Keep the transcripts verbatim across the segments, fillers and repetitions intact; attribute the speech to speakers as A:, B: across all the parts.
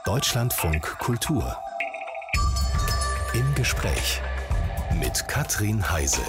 A: Deutschlandfunk Kultur. Im Gespräch mit Katrin Heise.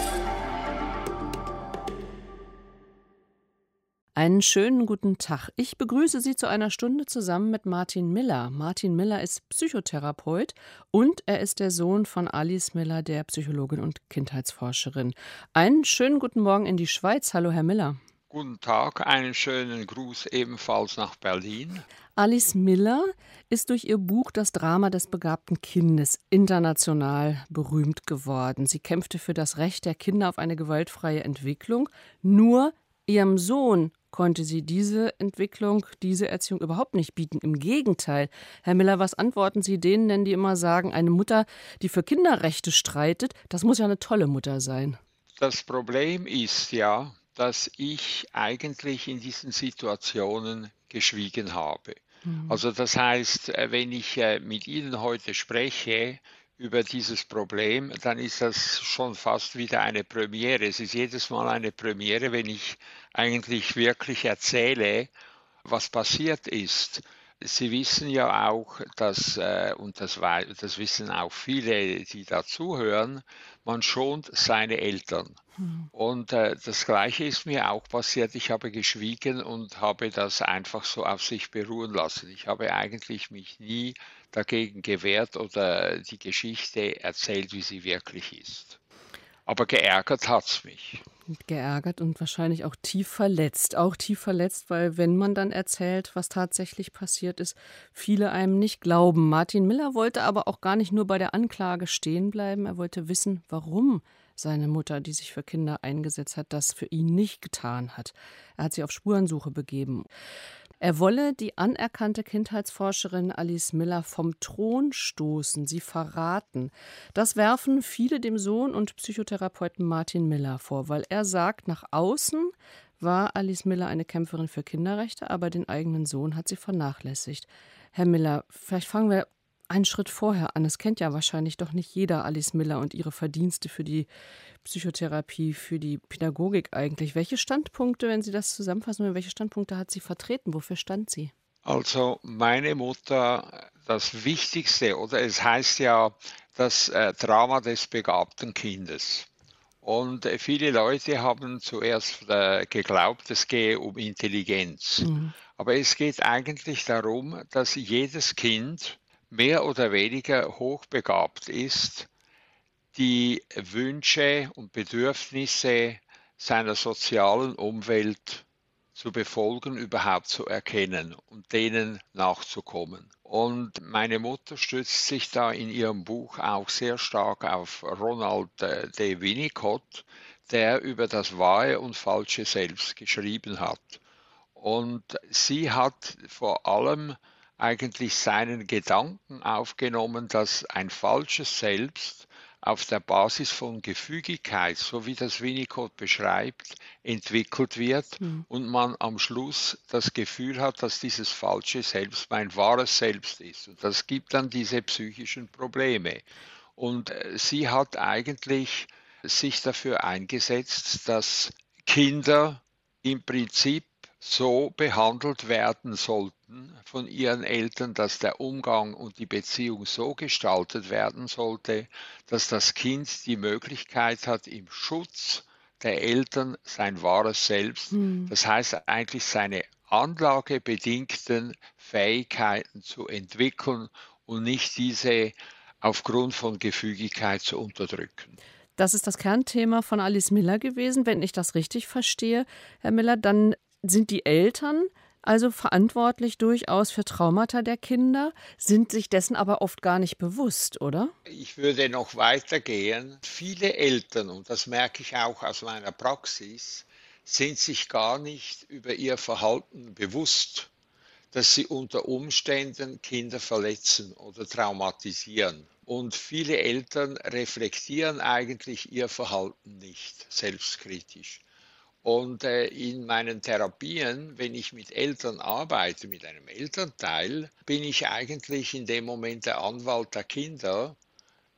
B: Einen schönen guten Tag. Ich begrüße Sie zu einer Stunde zusammen mit Martin Miller. Martin Miller ist Psychotherapeut und er ist der Sohn von Alice Miller, der Psychologin und Kindheitsforscherin. Einen schönen guten Morgen in die Schweiz. Hallo, Herr Miller.
C: Guten Tag, einen schönen Gruß ebenfalls nach Berlin.
B: Alice Miller ist durch ihr Buch Das Drama des begabten Kindes international berühmt geworden. Sie kämpfte für das Recht der Kinder auf eine gewaltfreie Entwicklung. Nur ihrem Sohn konnte sie diese Entwicklung, diese Erziehung überhaupt nicht bieten. Im Gegenteil. Herr Miller, was antworten Sie denen denn, die immer sagen, eine Mutter, die für Kinderrechte streitet, das muss ja eine tolle Mutter sein?
C: Das Problem ist ja, dass ich eigentlich in diesen Situationen geschwiegen habe.
B: Hm.
C: Also das heißt, wenn ich mit Ihnen heute spreche über dieses Problem, dann ist das schon fast wieder eine Premiere. Es ist jedes Mal eine Premiere, wenn ich eigentlich wirklich erzähle, was passiert ist. Sie wissen ja auch, dass, und das, das wissen auch viele, die dazuhören, man schont seine Eltern.
B: Hm.
C: Und äh, das Gleiche ist mir auch passiert. Ich habe geschwiegen und habe das einfach so auf sich beruhen lassen. Ich habe eigentlich mich nie dagegen gewehrt oder die Geschichte erzählt, wie sie wirklich ist. Aber geärgert hat es mich.
B: Geärgert und wahrscheinlich auch tief verletzt. Auch tief verletzt, weil wenn man dann erzählt, was tatsächlich passiert ist, viele einem nicht glauben. Martin Miller wollte aber auch gar nicht nur bei der Anklage stehen bleiben. Er wollte wissen, warum seine Mutter, die sich für Kinder eingesetzt hat, das für ihn nicht getan hat. Er hat sich auf Spurensuche begeben. Er wolle die anerkannte Kindheitsforscherin Alice Miller vom Thron stoßen, sie verraten. Das werfen viele dem Sohn und Psychotherapeuten Martin Miller vor, weil er sagt, nach außen war Alice Miller eine Kämpferin für Kinderrechte, aber den eigenen Sohn hat sie vernachlässigt. Herr Miller, vielleicht fangen wir einen Schritt vorher an. Es kennt ja wahrscheinlich doch nicht jeder Alice Miller und ihre Verdienste für die Psychotherapie, für die Pädagogik eigentlich. Welche Standpunkte, wenn Sie das zusammenfassen, welche Standpunkte hat sie vertreten? Wofür stand sie?
C: Also meine Mutter, das Wichtigste, oder es heißt ja das äh, Drama des begabten Kindes. Und äh, viele Leute haben zuerst äh, geglaubt, es gehe um Intelligenz.
B: Mhm.
C: Aber es geht eigentlich darum, dass jedes Kind mehr oder weniger hochbegabt ist, die Wünsche und Bedürfnisse seiner sozialen Umwelt zu befolgen, überhaupt zu erkennen und denen nachzukommen. Und meine Mutter stützt sich da in ihrem Buch auch sehr stark auf Ronald de Winnicott, der über das wahre und falsche Selbst geschrieben hat. Und sie hat vor allem eigentlich seinen Gedanken aufgenommen, dass ein falsches Selbst auf der Basis von Gefügigkeit, so wie das Winnicott beschreibt, entwickelt wird
B: Mhm.
C: und man am Schluss das Gefühl hat, dass dieses falsche Selbst mein wahres Selbst ist. Und das gibt dann diese psychischen Probleme. Und sie hat eigentlich sich dafür eingesetzt, dass Kinder im Prinzip so behandelt werden sollten von ihren Eltern, dass der Umgang und die Beziehung so gestaltet werden sollte, dass das Kind die Möglichkeit hat, im Schutz der Eltern sein wahres Selbst,
B: Mhm.
C: das heißt eigentlich seine anlagebedingten Fähigkeiten zu entwickeln und nicht diese aufgrund von Gefügigkeit zu unterdrücken.
B: Das ist das Kernthema von Alice Miller gewesen. Wenn ich das richtig verstehe, Herr Miller, dann sind die Eltern also verantwortlich durchaus für Traumata der Kinder, sind sich dessen aber oft gar nicht bewusst, oder?
C: Ich würde noch weitergehen. Viele Eltern, und das merke ich auch aus meiner Praxis, sind sich gar nicht über ihr Verhalten bewusst, dass sie unter Umständen Kinder verletzen oder traumatisieren. Und viele Eltern reflektieren eigentlich ihr Verhalten nicht selbstkritisch. Und äh, in meinen Therapien, wenn ich mit Eltern arbeite, mit einem Elternteil, bin ich eigentlich in dem Moment der Anwalt der Kinder,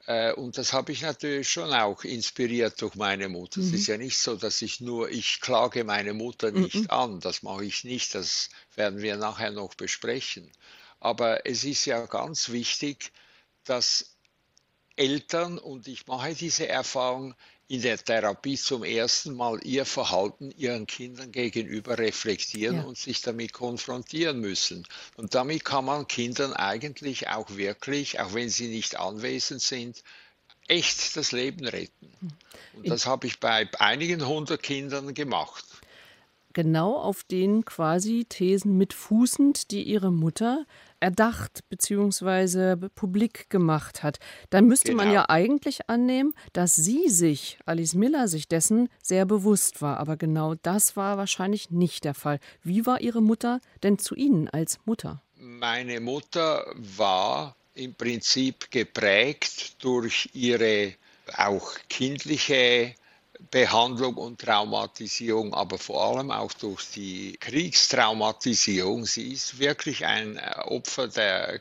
C: Äh, und das habe ich natürlich schon auch inspiriert durch meine Mutter. Es ist
B: Mhm.
C: ja nicht so, dass ich nur ich klage meine Mutter
B: Mhm.
C: nicht an, das mache ich nicht, das werden wir nachher noch besprechen. Aber es ist ja ganz wichtig, dass Eltern, und ich mache diese Erfahrung in der Therapie zum ersten Mal, ihr Verhalten ihren Kindern gegenüber reflektieren
B: Ja.
C: und sich damit konfrontieren müssen. Und damit kann man Kindern eigentlich auch wirklich, auch wenn sie nicht anwesend sind, echt das Leben retten. Und
B: In
C: das habe ich bei einigen hundert Kindern gemacht.
B: Genau auf den quasi Thesen mit fußend, die Ihre Mutter erdacht beziehungsweise b publik gemacht hat. Dann müsste man
C: Genau.
B: ja eigentlich annehmen, dass sie sich, Alice Miller, sich dessen sehr bewusst war. Aber genau das war wahrscheinlich nicht der Fall. Wie war Ihre Mutter denn zu Ihnen als Mutter?
C: Meine Mutter war im Prinzip geprägt durch ihre auch kindliche Behandlung und Traumatisierung, aber vor allem auch durch die Kriegstraumatisierung. Sie ist wirklich ein äh, Opfer der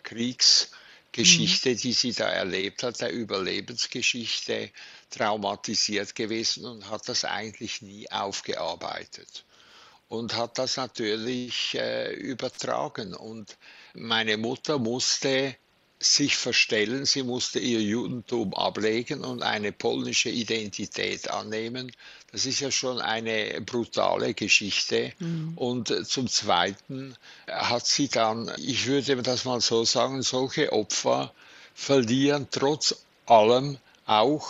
B: Mhm.
C: Kriegsgeschichte, die sie da erlebt hat, der Überlebensgeschichte traumatisiert gewesen und hat das eigentlich nie aufgearbeitet und hat das natürlich äh, übertragen. Und meine Mutter musste sich verstellen, sie musste ihr Judentum ablegen und eine polnische Identität annehmen. Das ist ja schon eine brutale Geschichte.
B: Mhm.
C: Und äh, zum Zweiten hat sie dann, ich würde das mal so sagen, solche Opfer verlieren trotz allem auch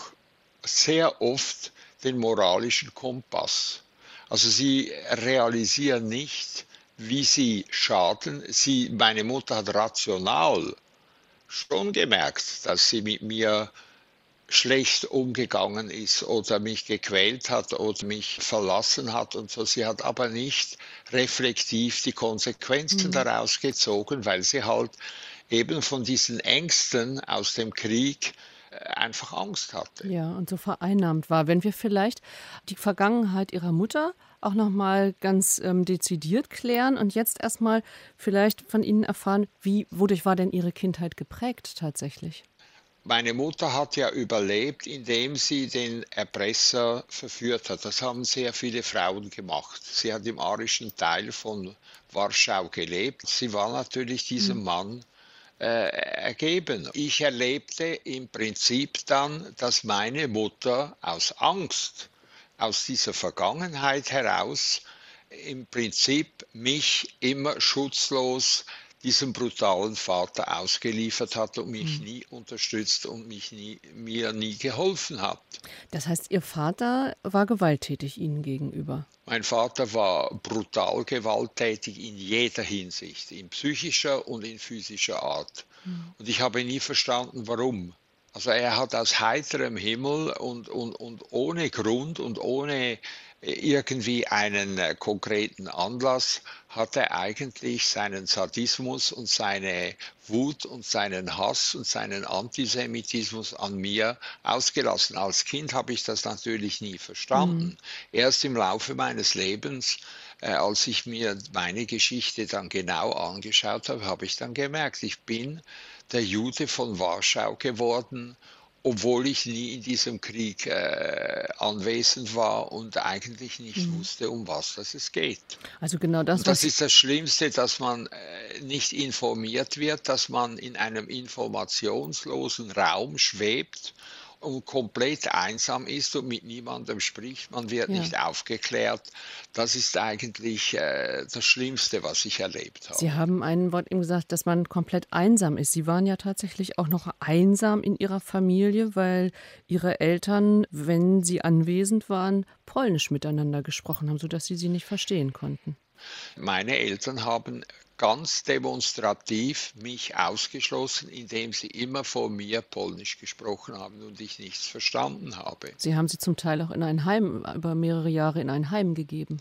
C: sehr oft den moralischen Kompass. Also sie realisieren nicht, wie sie schaden. Sie, meine Mutter hat rational schon gemerkt, dass sie mit mir schlecht umgegangen ist oder mich gequält hat oder mich verlassen hat und so. Sie hat aber nicht reflektiv die Konsequenzen
B: Mhm.
C: daraus gezogen, weil sie halt eben von diesen Ängsten aus dem Krieg äh, einfach Angst hatte.
B: Ja, und so vereinnahmt war. Wenn wir vielleicht die Vergangenheit Ihrer Mutter auch noch mal ganz, ähm, dezidiert klären und jetzt erst mal vielleicht von Ihnen erfahren, wie wodurch war denn Ihre Kindheit geprägt tatsächlich?
C: Meine Mutter hat ja überlebt, indem sie den Erpresser verführt hat. Das haben sehr viele Frauen gemacht. Sie hat im arischen Teil von Warschau gelebt. Sie war natürlich
B: Mhm.
C: diesem Mann äh, ergeben. Ich erlebte im Prinzip dann, dass meine Mutter aus Angst, aus dieser Vergangenheit heraus, im Prinzip mich immer schutzlos diesem brutalen Vater ausgeliefert hat und mich
B: Mhm.
C: nie unterstützt und mich nie, mir nie geholfen hat.
B: Das heißt, Ihr Vater war gewalttätig Ihnen gegenüber?
C: Mein Vater war brutal gewalttätig in jeder Hinsicht, in psychischer und in physischer Art.
B: Mhm.
C: Und ich habe nie verstanden, warum. Also er hat aus heiterem Himmel und, und, und ohne Grund und ohne irgendwie einen äh, konkreten Anlass, hat er eigentlich seinen Sadismus und seine Wut und seinen Hass und seinen Antisemitismus an mir ausgelassen. Als Kind habe ich das natürlich nie
B: Mhm.
C: verstanden. Erst im Laufe meines Lebens, äh, als ich mir meine Geschichte dann genau angeschaut habe, habe ich dann gemerkt, ich bin der Jude von Warschau geworden, obwohl ich nie in diesem Krieg äh, anwesend war und eigentlich nicht
B: Mhm.
C: wusste, um was das es geht.
B: Also genau das,
C: Und das
B: was
C: ist das Schlimmste, dass man äh, nicht informiert wird, dass man in einem informationslosen Raum schwebt und komplett einsam ist und mit niemandem spricht. Man wird
B: ja.
C: nicht aufgeklärt. Das ist eigentlich äh, das Schlimmste, was ich erlebt
B: Sie
C: habe.
B: haben ein Wort eben gesagt, dass man komplett einsam ist. Sie waren ja tatsächlich auch noch einsam in Ihrer Familie, weil Ihre Eltern, wenn sie anwesend waren, Polnisch miteinander gesprochen haben, sodass Sie sie nicht verstehen konnten.
C: Meine Eltern haben ganz demonstrativ mich ausgeschlossen, indem sie immer vor mir Polnisch gesprochen haben und ich nichts verstanden habe.
B: Sie haben sie zum Teil auch in ein Heim über mehrere Jahre in ein Heim gegeben.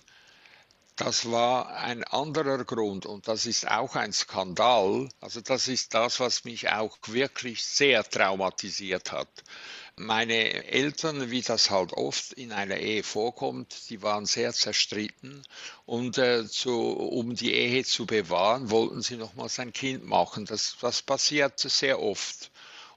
C: Das war ein anderer Grund und das ist auch ein Skandal. Also das ist das, was mich auch wirklich sehr traumatisiert hat. Meine Eltern, wie das halt oft in einer Ehe vorkommt, die waren sehr zerstritten und äh, zu, um die Ehe zu bewahren, wollten sie nochmals ein Kind machen. Das, das passiert sehr oft.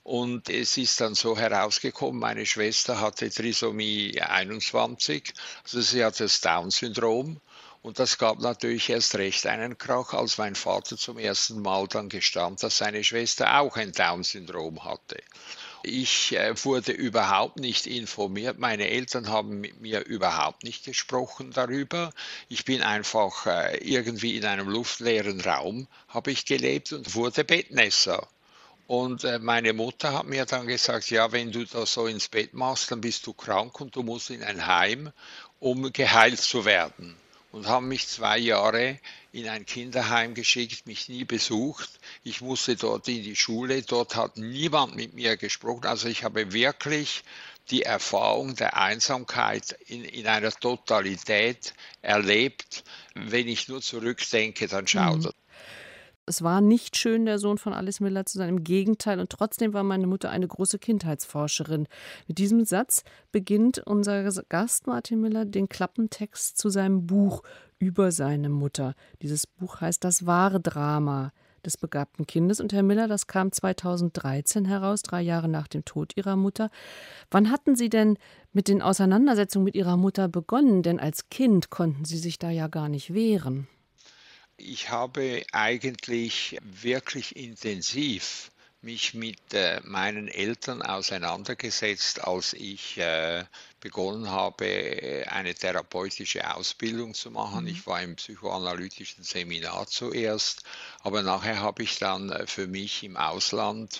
C: Und es ist dann so herausgekommen, meine Schwester hatte Trisomie einundzwanzig, also sie hatte das Down-Syndrom. Und das gab natürlich erst recht einen Krach, als mein Vater zum ersten Mal dann gestand, dass seine Schwester auch ein Down-Syndrom hatte. Ich äh, wurde überhaupt nicht informiert. Meine Eltern haben mit mir überhaupt nicht gesprochen darüber. Ich bin einfach äh, irgendwie in einem luftleeren Raum, habe ich gelebt und wurde Bettnässer. Und äh, meine Mutter hat mir dann gesagt, ja, wenn du das so ins Bett machst, dann bist du krank und du musst in ein Heim, um geheilt zu werden. Und haben mich zwei Jahre in ein Kinderheim geschickt, mich nie besucht. Ich musste dort in die Schule, dort hat niemand mit mir gesprochen. Also ich habe wirklich die Erfahrung der Einsamkeit in, in einer Totalität erlebt. Wenn ich nur zurückdenke, dann schaut
B: Mhm. Es war nicht schön, der Sohn von Alice Miller zu sein, im Gegenteil. Und trotzdem war meine Mutter eine große Kindheitsforscherin. Mit diesem Satz beginnt unser Gast Martin Miller den Klappentext zu seinem Buch über seine Mutter. Dieses Buch heißt Das wahre Drama des begabten Kindes. Und Herr Miller, das kam zweitausenddreizehn heraus, drei Jahre nach dem Tod Ihrer Mutter. Wann hatten Sie denn mit den Auseinandersetzungen mit Ihrer Mutter begonnen? Denn als Kind konnten Sie sich da ja gar nicht wehren.
C: Ich habe eigentlich wirklich intensiv mich mit äh, meinen Eltern auseinandergesetzt, als ich äh, begonnen habe, eine therapeutische Ausbildung zu machen.
B: Mhm.
C: Ich war im psychoanalytischen Seminar zuerst, aber nachher habe ich dann äh, für mich im Ausland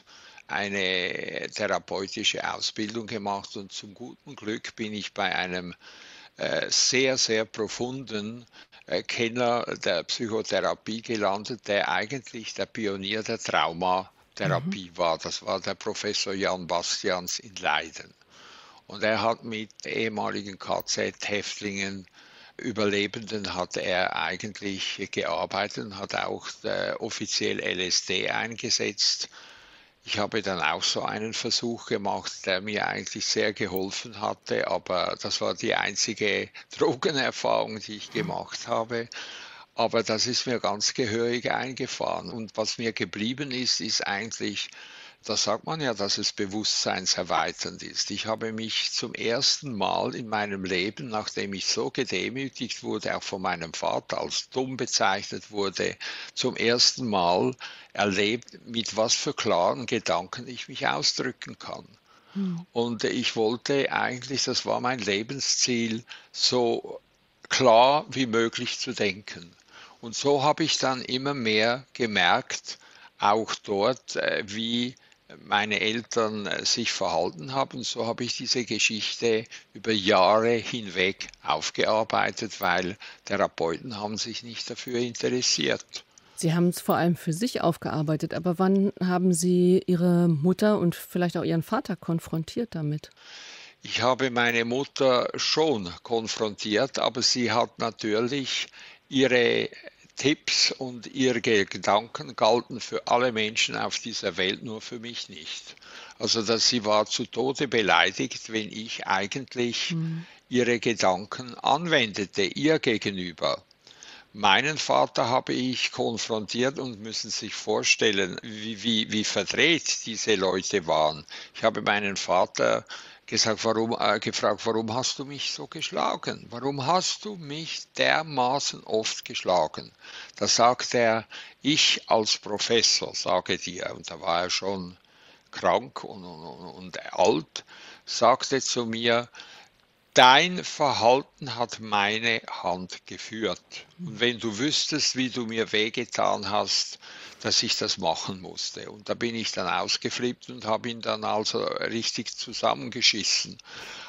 C: eine therapeutische Ausbildung gemacht und zum guten Glück bin ich bei einem äh, sehr, sehr profunden äh, Kenner der Psychotherapie gelandet, der eigentlich der Pionier der
B: Mhm.
C: Traumatherapie war. Das war der Professor Jan Bastians in Leiden. Und er hat mit ehemaligen K Z-Häftlingen, Überlebenden hat er eigentlich gearbeitet und hat auch äh, offiziell L S D eingesetzt. Ich habe dann auch so einen Versuch gemacht, der mir eigentlich sehr geholfen hatte, aber das war die einzige Drogenerfahrung, die ich gemacht habe. Aber das ist mir ganz gehörig eingefahren. Und was mir geblieben ist, ist eigentlich, da sagt man ja, dass es bewusstseinserweiternd ist. Ich habe mich zum ersten Mal in meinem Leben, nachdem ich so gedemütigt wurde, auch von meinem Vater als dumm bezeichnet wurde, zum ersten Mal erlebt, mit was für klaren Gedanken ich mich ausdrücken kann.
B: Mhm.
C: Und ich wollte eigentlich, das war mein Lebensziel, so klar wie möglich zu denken. Und so habe ich dann immer mehr gemerkt, auch dort, äh, wie meine Eltern äh, sich verhalten haben. So habe ich diese Geschichte über Jahre hinweg aufgearbeitet, weil Therapeuten haben sich nicht dafür interessiert.
B: Sie haben es vor allem für sich aufgearbeitet, aber wann haben Sie Ihre Mutter und vielleicht auch Ihren Vater konfrontiert damit?
C: Ich habe meine Mutter schon konfrontiert, aber sie hat natürlich ihre Tipps und ihre Gedanken galten für alle Menschen auf dieser Welt, nur für mich nicht. Also dass sie war zu Tode beleidigt, wenn ich eigentlich
B: Mhm.
C: ihre Gedanken anwendete, ihr gegenüber. Meinen Vater habe ich konfrontiert und müssen sich vorstellen, wie, wie, wie verdreht diese Leute waren. Ich habe meinen Vater gesagt, warum, äh, gefragt, warum hast du mich so geschlagen? Warum hast du mich dermaßen oft geschlagen? Da sagt er, ich als Professor, sage dir, und da war er schon krank und, und, und alt, sagte zu mir, dein Verhalten hat meine Hand geführt. Und wenn du wüsstest, wie du mir wehgetan hast, dass ich das machen musste. Und da bin ich dann ausgeflippt und habe ihn dann also richtig zusammengeschissen.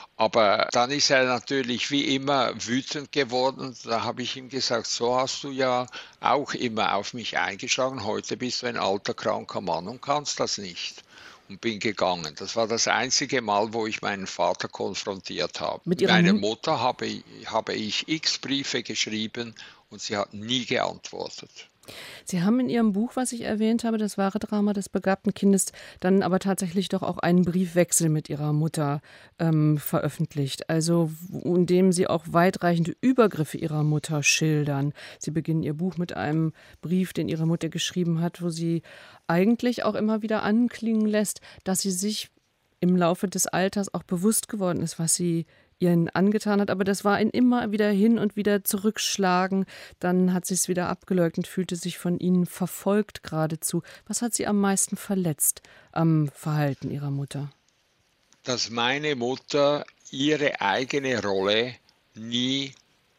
C: Aber dann ist er natürlich wie immer wütend geworden. Da habe ich ihm gesagt, so hast du ja auch immer auf mich eingeschlagen. Heute bist du ein alter, kranker Mann und kannst das nicht. Und bin gegangen. Das war das einzige Mal, wo ich meinen Vater konfrontiert habe.
B: Mit Ihrer
C: Meiner
B: Mu
C: Mutter habe, habe ich x Briefe geschrieben und sie hat nie geantwortet.
B: Sie haben in Ihrem Buch, was ich erwähnt habe, das wahre Drama des begabten Kindes, dann aber tatsächlich doch auch einen Briefwechsel mit Ihrer Mutter ähm, veröffentlicht. Also w- in dem Sie auch weitreichende Übergriffe Ihrer Mutter schildern. Sie beginnen Ihr Buch mit einem Brief, den Ihre Mutter geschrieben hat, wo sie eigentlich auch immer wieder anklingen lässt, dass sie sich im Laufe des Alters auch bewusst geworden ist, was sie ihren angetan hat. Aber das war ein immer wieder hin und wieder zurückschlagen. Dann hat sie es wieder abgeleugnet, fühlte sich von ihnen verfolgt geradezu. Was hat sie am meisten verletzt am Verhalten ihrer Mutter?
C: Dass meine Mutter ihre eigene Rolle nie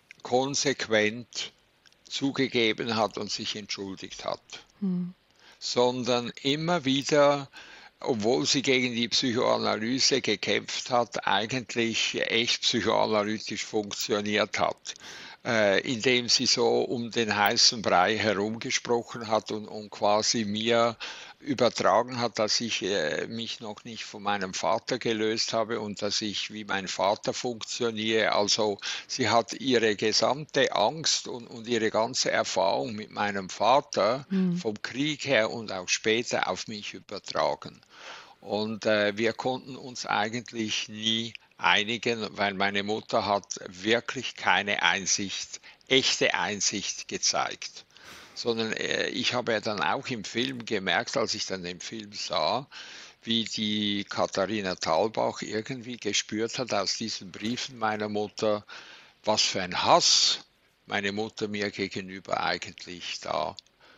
C: konsequent zugegeben hat und sich entschuldigt hat,
B: Hm.
C: sondern immer wieder, obwohl sie gegen die Psychoanalyse gekämpft hat, eigentlich echt psychoanalytisch funktioniert hat, äh, indem sie so um den heißen Brei herumgesprochen hat und, und quasi mir übertragen hat, dass ich äh, mich noch nicht von meinem Vater gelöst habe und dass ich wie mein Vater funktioniere. Also sie hat ihre gesamte Angst und, und ihre ganze Erfahrung mit meinem Vater
B: Hm.
C: vom Krieg her und auch später auf mich übertragen. Und äh, wir konnten uns eigentlich nie einigen, weil meine Mutter hat wirklich keine Einsicht, echte Einsicht gezeigt. Sondern äh, ich habe ja dann auch im Film gemerkt, als ich dann den Film sah, wie die Katharina Thalbach irgendwie gespürt hat aus diesen Briefen meiner Mutter, was für ein Hass meine Mutter mir gegenüber eigentlich da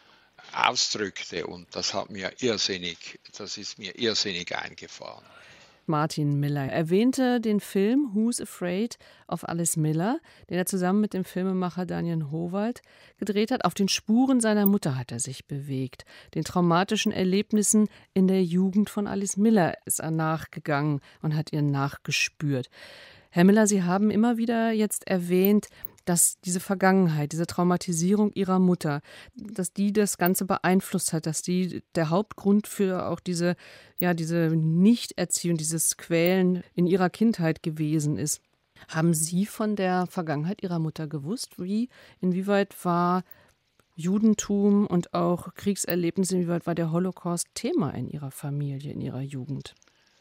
C: ausdrückte. Und das hat mir irrsinnig, das ist mir irrsinnig eingefahren.
B: Martin Miller erwähnte den Film Who's Afraid of Alice Miller, den er zusammen mit dem Filmemacher Daniel Howald gedreht hat. Auf den Spuren seiner Mutter hat er sich bewegt. Den traumatischen Erlebnissen in der Jugend von Alice Miller ist er nachgegangen und hat ihr nachgespürt. Herr Miller, Sie haben immer wieder jetzt erwähnt, dass diese Vergangenheit, diese Traumatisierung Ihrer Mutter, dass die das Ganze beeinflusst hat, dass die der Hauptgrund für auch diese, ja, diese Nichterziehung, dieses Quälen in Ihrer Kindheit gewesen ist. Haben Sie von der Vergangenheit Ihrer Mutter gewusst? Wie, inwieweit war Judentum und auch Kriegserlebnisse, inwieweit war der Holocaust Thema in Ihrer Familie, in Ihrer Jugend?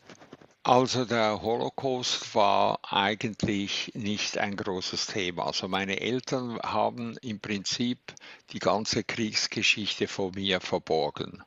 C: Also der Holocaust war eigentlich nicht ein großes Thema. Also meine Eltern haben im Prinzip die ganze Kriegsgeschichte vor mir verborgen.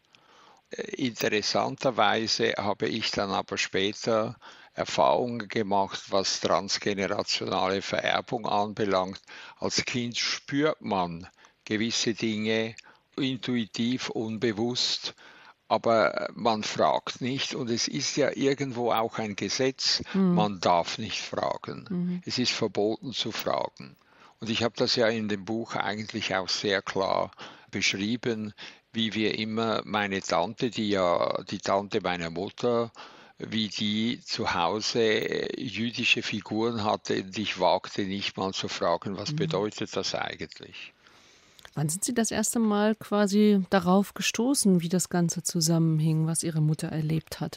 C: Interessanterweise habe ich dann aber später Erfahrungen gemacht, was transgenerationale Vererbung anbelangt. Als Kind spürt man gewisse Dinge intuitiv, unbewusst, aber man fragt nicht und es ist ja irgendwo auch ein Gesetz,
B: Hm.
C: man darf nicht fragen.
B: Mhm.
C: Es ist verboten zu fragen. Und ich habe das ja in dem Buch eigentlich auch sehr klar beschrieben, wie wir immer meine Tante, die ja die Tante meiner Mutter, wie die zu Hause jüdische Figuren hatte und ich wagte nicht mal zu fragen, was
B: Mhm.
C: bedeutet das eigentlich?
B: Wann sind Sie das erste Mal quasi darauf gestoßen, wie das Ganze zusammenhing, was Ihre Mutter erlebt hat?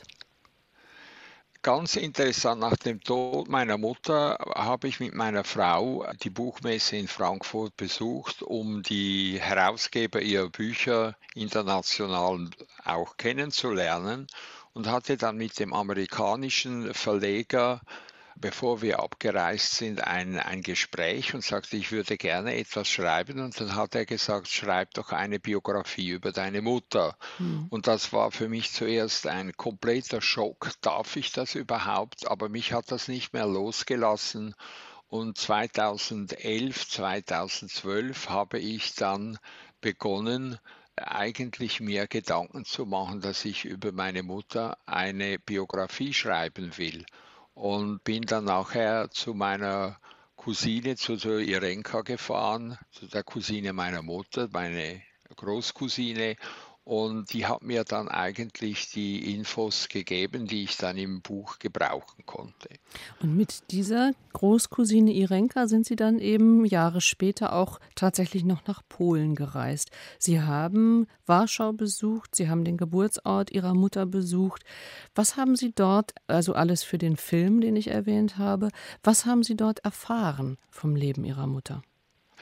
C: Ganz interessant, nach dem Tod meiner Mutter habe ich mit meiner Frau die Buchmesse in Frankfurt besucht, um die Herausgeber ihrer Bücher international auch kennenzulernen und hatte dann mit dem amerikanischen Verleger, bevor wir abgereist sind, ein, ein Gespräch und sagte, ich würde gerne etwas schreiben. Und dann hat er gesagt, schreib doch eine Biografie über deine Mutter.
B: Hm.
C: Und das war für mich zuerst ein kompletter Schock. Darf ich das überhaupt? Aber mich hat das nicht mehr losgelassen. Und zweitausendelf, zweitausendzwölf habe ich dann begonnen, eigentlich mir Gedanken zu machen, dass ich über meine Mutter eine Biografie schreiben will. Und bin dann nachher zu meiner Cousine, zu der Irenka gefahren, zu der Cousine meiner Mutter, meine Großcousine. Und die hat mir dann eigentlich die Infos gegeben, die ich dann im Buch gebrauchen konnte.
B: Und mit dieser Großcousine Irenka sind Sie dann eben Jahre später auch tatsächlich noch nach Polen gereist. Sie haben Warschau besucht, Sie haben den Geburtsort Ihrer Mutter besucht. Was haben Sie dort, also alles für den Film, den ich erwähnt habe, was haben Sie dort erfahren vom Leben Ihrer Mutter?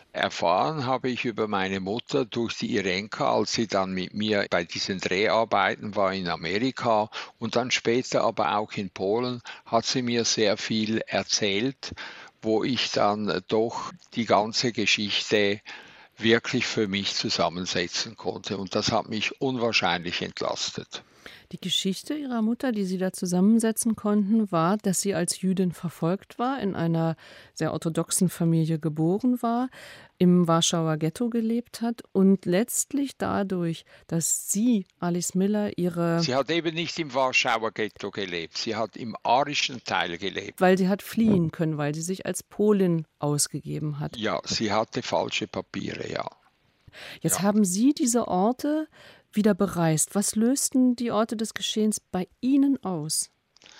C: Erfahren habe ich über meine Mutter durch die Irenka, als sie dann mit mir bei diesen Dreharbeiten war in Amerika und dann später aber auch in Polen, hat sie mir sehr viel erzählt, wo ich dann doch die ganze Geschichte wirklich für mich zusammensetzen konnte. Und das hat mich unwahrscheinlich entlastet.
B: Die Geschichte Ihrer Mutter, die Sie da zusammensetzen konnten, war, dass sie als Jüdin verfolgt war, in einer sehr orthodoxen Familie geboren war, im Warschauer Ghetto gelebt hat und letztlich dadurch, dass sie, Alice Miller, ihre...
C: Sie hat eben nicht im Warschauer Ghetto gelebt, sie hat im arischen Teil gelebt.
B: Weil sie hat fliehen können, weil sie sich als Polin ausgegeben hat.
C: Ja, sie hatte falsche Papiere, ja.
B: Jetzt
C: Ja.
B: haben Sie diese Orte wieder bereist. Was lösten die Orte des Geschehens bei Ihnen aus?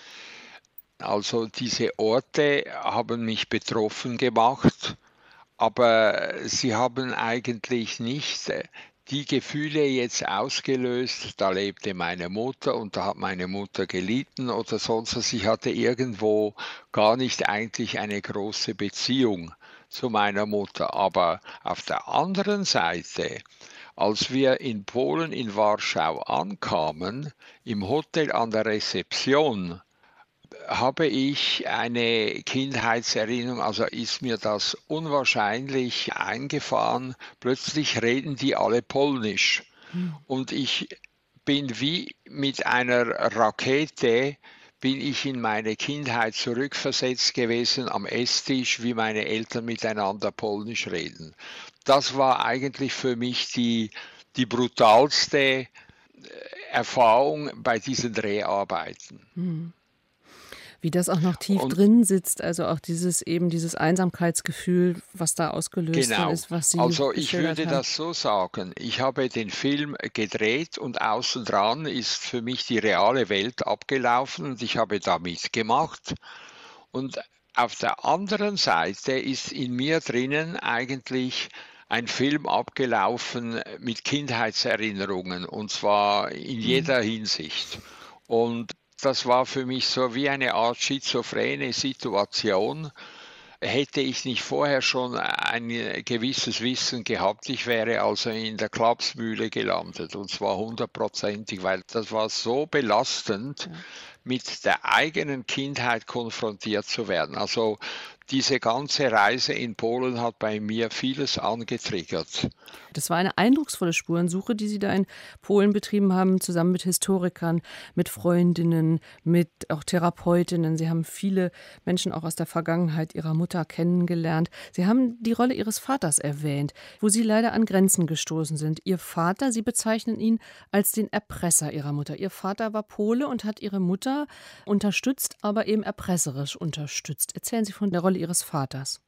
C: Also diese Orte haben mich betroffen gemacht, aber sie haben eigentlich nicht äh, die Gefühle jetzt ausgelöst, da lebte meine Mutter und da hat meine Mutter gelitten oder sonst was. Ich hatte irgendwo gar nicht eigentlich eine große Beziehung zu meiner Mutter. Aber auf der anderen Seite, als wir in Polen, in Warschau ankamen, im Hotel an der Rezeption, habe ich eine Kindheitserinnerung, also ist mir das unwahrscheinlich eingefahren. Plötzlich reden die alle Polnisch.
B: Hm.
C: Und ich bin wie mit einer Rakete, bin ich in meine Kindheit zurückversetzt gewesen am Esstisch, wie meine Eltern miteinander Polnisch reden. Das war eigentlich für mich die, die brutalste Erfahrung bei diesen Dreharbeiten.
B: Hm. Wie das auch noch tief
C: Und
B: drin sitzt, also auch dieses eben dieses Einsamkeitsgefühl, was da ausgelöst
C: genau,
B: ist, was Sie
C: also ich
B: geschildert
C: würde
B: haben.
C: das so sagen, ich habe den Film gedreht und außen dran ist für mich die reale Welt abgelaufen und ich habe da mitgemacht. Und auf der anderen Seite ist in mir drinnen eigentlich ein Film abgelaufen mit Kindheitserinnerungen und zwar in
B: Hm.
C: jeder Hinsicht. Und das war für mich so wie eine Art schizophrene Situation. Hätte ich nicht vorher schon ein gewisses Wissen gehabt, ich wäre also in der Klapsmühle gelandet und zwar hundertprozentig, weil das war so belastend,
B: Ja.
C: mit der eigenen Kindheit konfrontiert zu werden. Also diese ganze Reise in Polen hat bei mir vieles angetriggert.
B: Das war eine eindrucksvolle Spurensuche, die Sie da in Polen betrieben haben, zusammen mit Historikern, mit Freundinnen, mit auch Therapeutinnen. Sie haben viele Menschen auch aus der Vergangenheit Ihrer Mutter kennengelernt. Sie haben die Rolle Ihres Vaters erwähnt, wo Sie leider an Grenzen gestoßen sind. Ihr Vater, Sie bezeichnen ihn als den Erpresser Ihrer Mutter. Ihr Vater war Pole und hat Ihre Mutter unterstützt, aber eben erpresserisch unterstützt. Erzählen Sie von der Rolle Ihres Vaters.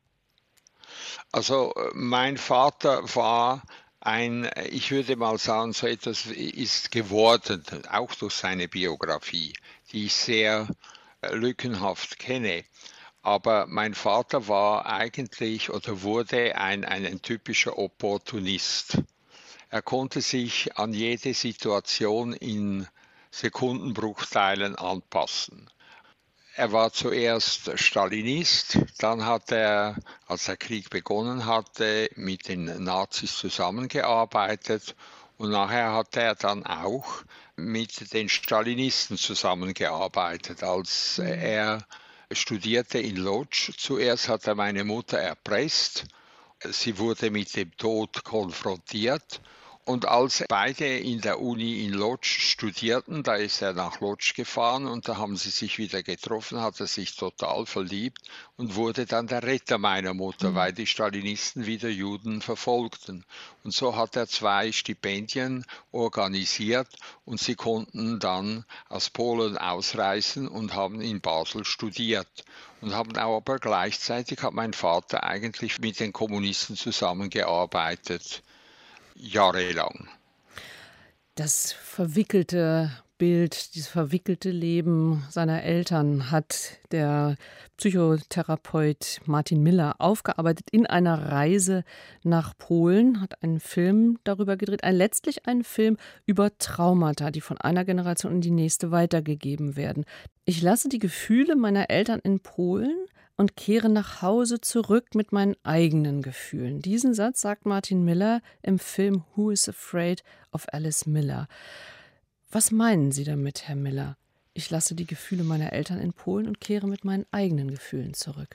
C: Also mein Vater war ein, ich würde mal sagen, so etwas ist geworden, auch durch seine Biografie, die ich sehr lückenhaft kenne. Aber mein Vater war eigentlich oder wurde ein, ein, ein typischer Opportunist. Er konnte sich an jede Situation in Sekundenbruchteilen anpassen. Er war zuerst Stalinist, dann hat er, als der Krieg begonnen hatte, mit den Nazis zusammengearbeitet und nachher hat er dann auch mit den Stalinisten zusammengearbeitet. Als er studierte in Łódź, zuerst hat er meine Mutter erpresst, sie wurde mit dem Tod konfrontiert. Und als beide in der Uni in Łódź studierten, da ist er nach Łódź gefahren und da haben sie sich wieder getroffen, hat er sich total verliebt und wurde dann der Retter meiner Mutter,
B: Mhm.
C: weil die Stalinisten wieder Juden verfolgten. Und so hat er zwei Stipendien organisiert und sie konnten dann aus Polen ausreisen und haben in Basel studiert. Und haben aber gleichzeitig hat mein Vater eigentlich mit den Kommunisten zusammengearbeitet. Jahrelang.
B: Das verwickelte Bild, dieses verwickelte Leben seiner Eltern hat der Psychotherapeut Martin Miller aufgearbeitet in einer Reise nach Polen, hat einen Film darüber gedreht, ein, letztlich einen Film über Traumata, die von einer Generation in die nächste weitergegeben werden. Ich lasse die Gefühle meiner Eltern in Polen und kehre nach Hause zurück mit meinen eigenen Gefühlen. Diesen Satz sagt Martin Miller im Film Who is Afraid of Alice Miller. Was meinen Sie damit, Herr Miller? Ich lasse die Gefühle meiner Eltern in Polen und kehre mit meinen eigenen Gefühlen zurück.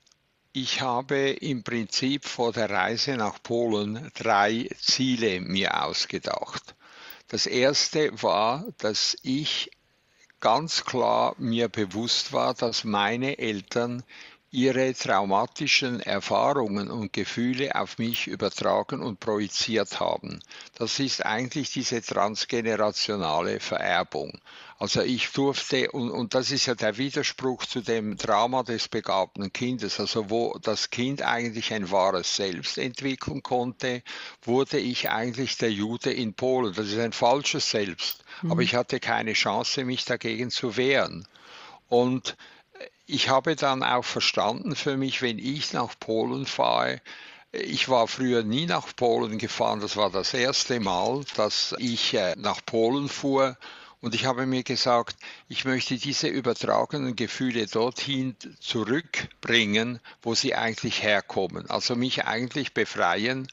C: Ich habe im Prinzip vor der Reise nach Polen drei Ziele mir ausgedacht. Das erste war, dass ich ganz klar mir bewusst war, dass meine Eltern ihre traumatischen Erfahrungen und Gefühle auf mich übertragen und projiziert haben. Das ist eigentlich diese transgenerationale Vererbung. Also ich durfte, und, und das ist ja der Widerspruch zu dem Drama des begabten Kindes, also wo das Kind eigentlich ein wahres Selbst entwickeln konnte, wurde ich eigentlich der Jude in Polen. Das ist ein falsches Selbst, mhm. aber ich hatte keine Chance, mich dagegen zu wehren. Und ich habe dann auch verstanden für mich, wenn ich nach Polen fahre, ich war früher nie nach Polen gefahren, das war das erste Mal, dass ich nach Polen fuhr und ich habe mir gesagt, ich möchte diese übertragenen Gefühle dorthin zurückbringen, wo sie eigentlich herkommen, also mich eigentlich befreien,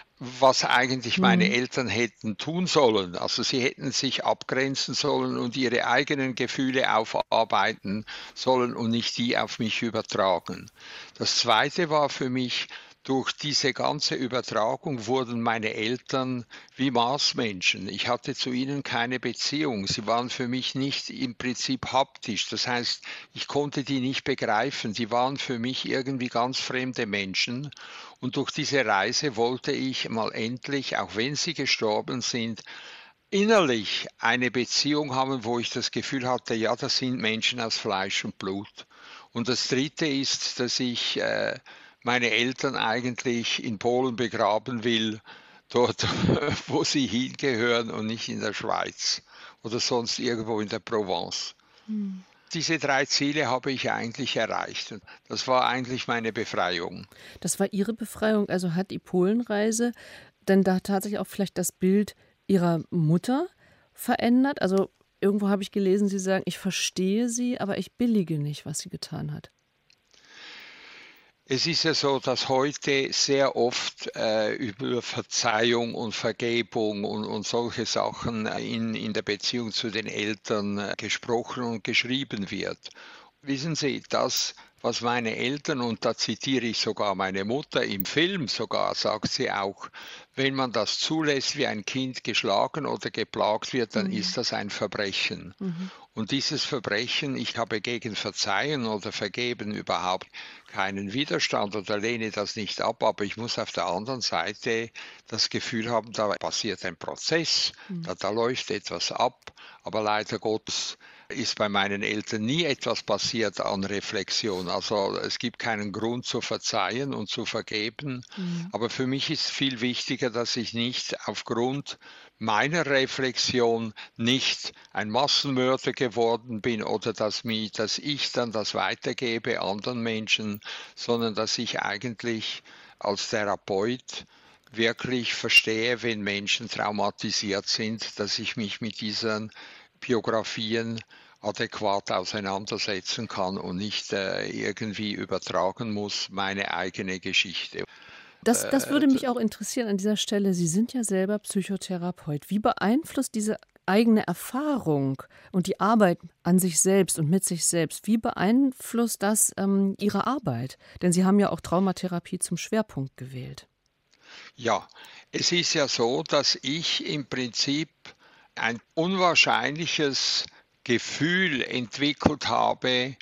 C: was eigentlich meine
B: Mhm.
C: Eltern hätten tun sollen. Also sie hätten sich abgrenzen sollen und ihre eigenen Gefühle aufarbeiten sollen und nicht die auf mich übertragen. Das Zweite war für mich, durch diese ganze Übertragung wurden meine Eltern wie Marsmenschen. Ich hatte zu ihnen keine Beziehung. Sie waren für mich nicht im Prinzip haptisch. Das heißt, ich konnte die nicht begreifen. Die waren für mich irgendwie ganz fremde Menschen. Und durch diese Reise wollte ich mal endlich, auch wenn sie gestorben sind, innerlich eine Beziehung haben, wo ich das Gefühl hatte, ja, das sind Menschen aus Fleisch und Blut. Und das Dritte ist, dass ich äh, meine Eltern eigentlich in Polen begraben will, dort, wo sie hingehören und nicht in der Schweiz oder sonst irgendwo in der Provence.
B: Mhm.
C: Diese drei Ziele habe ich eigentlich erreicht. Das war eigentlich meine Befreiung.
B: Das war Ihre Befreiung, also hat die Polenreise denn da tatsächlich auch vielleicht das Bild Ihrer Mutter verändert? Also irgendwo habe ich gelesen, Sie sagen, ich verstehe sie, aber ich billige nicht, was sie getan hat.
C: Es ist ja so, dass heute sehr oft äh, über Verzeihung und Vergebung und, und solche Sachen in, in der Beziehung zu den Eltern äh, gesprochen und geschrieben wird. Wissen Sie, das, was meine Eltern, und da zitiere ich sogar meine Mutter im Film sogar, sagt sie auch, wenn man das zulässt, wie ein Kind geschlagen oder geplagt wird, dann
B: Mhm.
C: ist das ein Verbrechen.
B: Mhm.
C: Und dieses Verbrechen, ich habe gegen Verzeihen oder Vergeben überhaupt keinen Widerstand oder lehne das nicht ab, aber ich muss auf der anderen Seite das Gefühl haben, da passiert ein Prozess,
B: Mhm.
C: da, da läuft etwas ab, aber leider Gottes ist bei meinen Eltern nie etwas passiert an Reflexion. Also es gibt keinen Grund zu verzeihen und zu vergeben.
B: Mhm.
C: Aber für mich ist viel wichtiger, dass ich nicht aufgrund meiner Reflexion nicht ein Massenmörder geworden bin oder dass, mich, dass ich dann das weitergebe anderen Menschen, sondern dass ich eigentlich als Therapeut wirklich verstehe, wenn Menschen traumatisiert sind, dass ich mich mit diesen Biografien adäquat auseinandersetzen kann und nicht äh, irgendwie übertragen muss meine eigene Geschichte.
B: Das das
C: Äh,
B: würde mich auch interessieren an dieser Stelle. Sie sind ja selber Psychotherapeut. Wie beeinflusst diese eigene Erfahrung und die Arbeit an sich selbst und mit sich selbst, wie beeinflusst das ähm, Ihre Arbeit? Denn Sie haben ja auch Traumatherapie zum Schwerpunkt gewählt.
C: Ja, es ist ja so, dass ich im Prinzip ein unwahrscheinliches Gefühl entwickelt habe,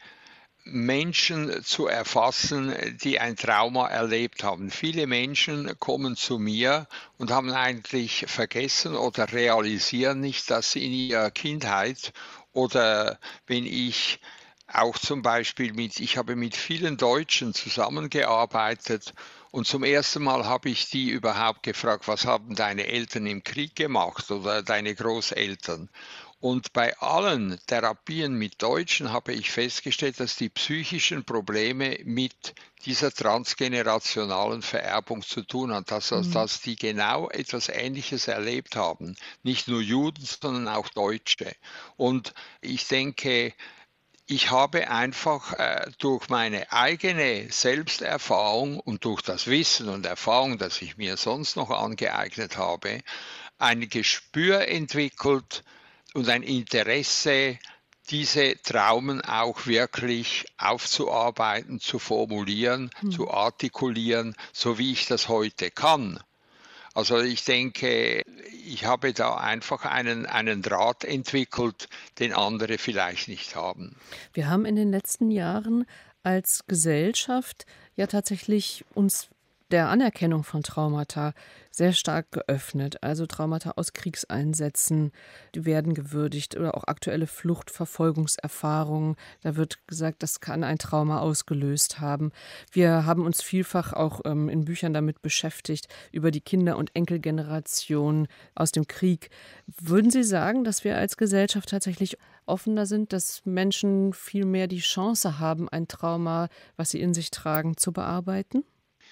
C: Menschen zu erfassen, die ein Trauma erlebt haben. Viele Menschen kommen zu mir und haben eigentlich vergessen oder realisieren nicht, dass sie in ihrer Kindheit oder wenn ich auch zum Beispiel mit, ich habe mit vielen Deutschen zusammengearbeitet und zum ersten Mal habe ich die überhaupt gefragt, was haben deine Eltern im Krieg gemacht oder deine Großeltern? Und bei allen Therapien mit Deutschen habe ich festgestellt, dass die psychischen Probleme mit dieser transgenerationalen Vererbung zu tun haben, dass,
B: Mhm.
C: dass die genau etwas Ähnliches erlebt haben. Nicht nur Juden, sondern auch Deutsche. Und ich denke, ich habe einfach äh, durch meine eigene Selbsterfahrung und durch das Wissen und Erfahrung, das ich mir sonst noch angeeignet habe, ein Gespür entwickelt und ein Interesse, diese Traumen auch wirklich aufzuarbeiten, zu formulieren, hm. zu artikulieren, so wie ich das heute kann. Also ich denke, ich habe da einfach einen, einen Draht entwickelt, den andere vielleicht nicht haben.
B: Wir haben in den letzten Jahren als Gesellschaft ja tatsächlich uns der Anerkennung von Traumata sehr stark geöffnet. Also Traumata aus Kriegseinsätzen, die werden gewürdigt oder auch aktuelle Fluchtverfolgungserfahrungen. Da wird gesagt, das kann ein Trauma ausgelöst haben. Wir haben uns vielfach auch ähm, in Büchern damit beschäftigt, über die Kinder- und Enkelgeneration aus dem Krieg. Würden Sie sagen, dass wir als Gesellschaft tatsächlich offener sind, dass Menschen viel mehr die Chance haben, ein Trauma, was sie in sich tragen, zu bearbeiten?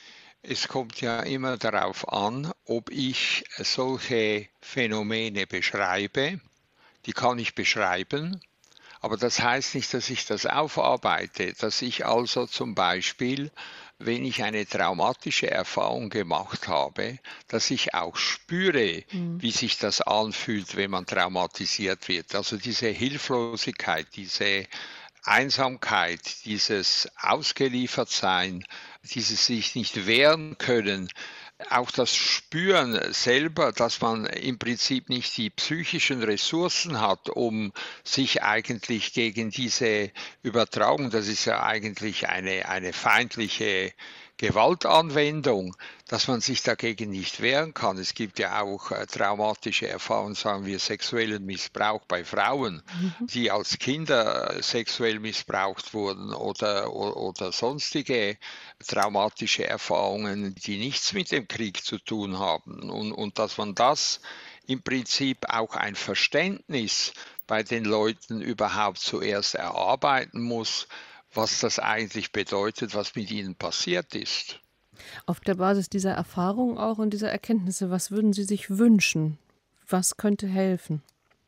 C: Es kommt ja immer darauf an, ob ich solche Phänomene beschreibe. Die kann ich beschreiben, aber das heißt nicht, dass ich das aufarbeite, dass ich also zum Beispiel, wenn ich eine traumatische Erfahrung gemacht habe, dass ich auch spüre, mhm. wie sich das anfühlt, wenn man traumatisiert wird. Also diese Hilflosigkeit, diese Einsamkeit, dieses Ausgeliefertsein, dieses sich nicht wehren können, auch das Spüren selber, dass man im Prinzip nicht die psychischen Ressourcen hat, um sich eigentlich gegen diese Übertragung, das ist ja eigentlich eine, eine feindliche Gewaltanwendung, dass man sich dagegen nicht wehren kann. Es gibt ja auch äh, traumatische Erfahrungen, sagen wir, sexuellen Missbrauch bei Frauen, mhm. die als Kinder sexuell missbraucht wurden oder, oder, oder sonstige traumatische Erfahrungen, die nichts mit dem Krieg zu tun haben. Und, und dass man das im Prinzip auch ein Verständnis bei den Leuten überhaupt zuerst erarbeiten muss, was das eigentlich bedeutet, was mit ihnen passiert ist.
B: Auf der Basis dieser Erfahrung auch und dieser Erkenntnisse, was würden Sie sich wünschen? Was könnte helfen?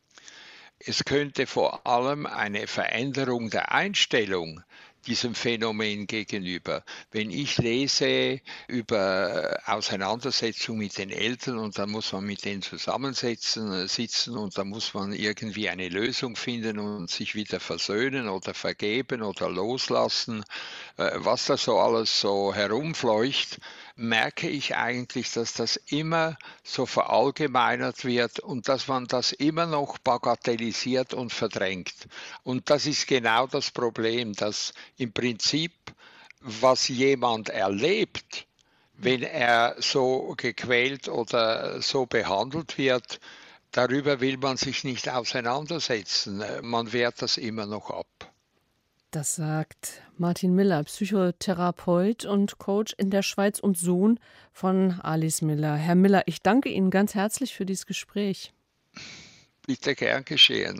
C: Es könnte vor allem eine Veränderung der Einstellung diesem Phänomen gegenüber. Wenn ich lese über Auseinandersetzung mit den Eltern und dann muss man mit denen zusammensitzen sitzen und dann muss man irgendwie eine Lösung finden und sich wieder versöhnen oder vergeben oder loslassen, was da so alles so herumfleucht, merke ich eigentlich, dass das immer so verallgemeinert wird und dass man das immer noch bagatellisiert und verdrängt. Und das ist genau das Problem, dass im Prinzip, was jemand erlebt, wenn er so gequält oder so behandelt wird, darüber will man sich nicht auseinandersetzen. Man wehrt das immer noch ab.
B: Das sagt Martin Miller, Psychotherapeut und Coach in der Schweiz und Sohn von Alice Miller. Herr Miller, ich danke Ihnen ganz herzlich für dieses Gespräch.
C: Bitte gern geschehen.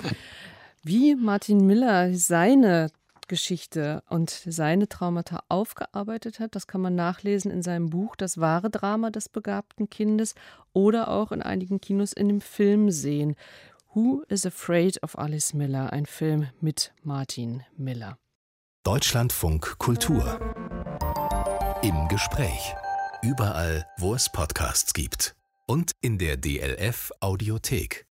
B: Wie Martin Miller seine Geschichte und seine Traumata aufgearbeitet hat, das kann man nachlesen in seinem Buch Das wahre Drama des begabten Kindes oder auch in einigen Kinos in dem Film sehen. Who is Afraid of Alice Miller? Ein Film mit Martin Miller.
A: Deutschlandfunk Kultur. Im Gespräch. Überall, wo es Podcasts gibt. Und in der D L F Audiothek.